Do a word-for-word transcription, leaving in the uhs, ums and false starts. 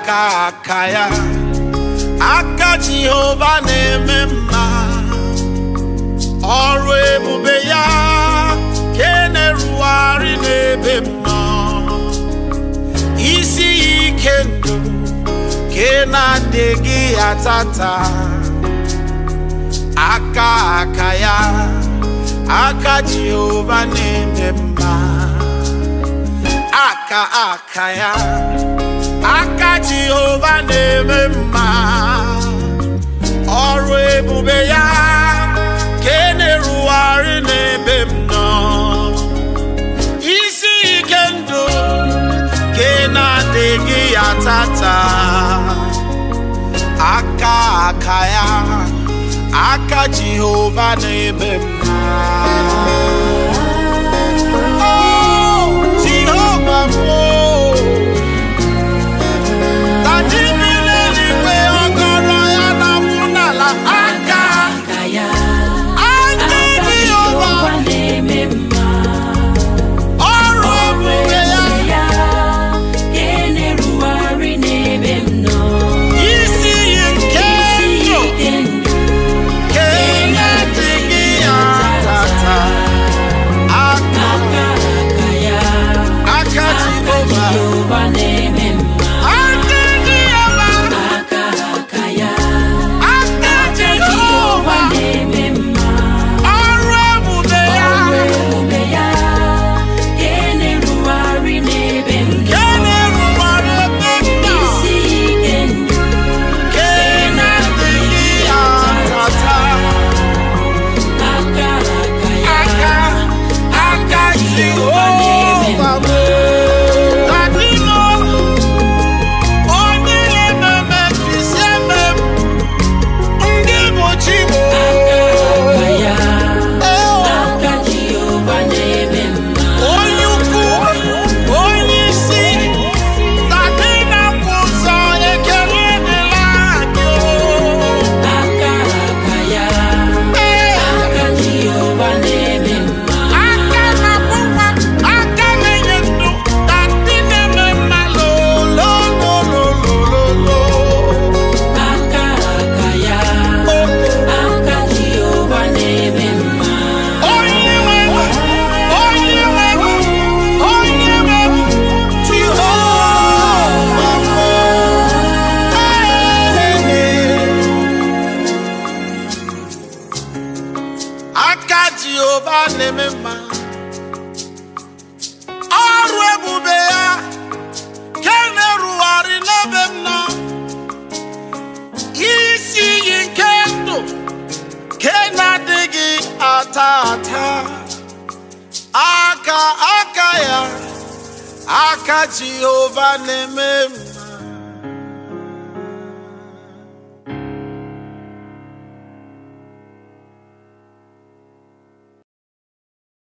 aka aka ya aka Jehova na-eme mma ọrụ ebube ya ka na-erugharị n'ebe m nọ isi ike ndụ ka na-adịghị ya tata aka aka ya aka Jehova na-eme mma aka aka ya aka Jehova na-eme mma ọrụ ebube ya ka na-erugharị n'ebe m nọ isi ike ndụ ka na-adịghị ya tata aka aka ya aka Jehova na-eme mma oh Jehova mo aka Jehova na-eme mma ọrụ ebube ya ka na-erugharị n'ebe m nọ isi iyi nke ndụ ka na-adịghị ata ata aka aka ya aka Jehova na-eme mma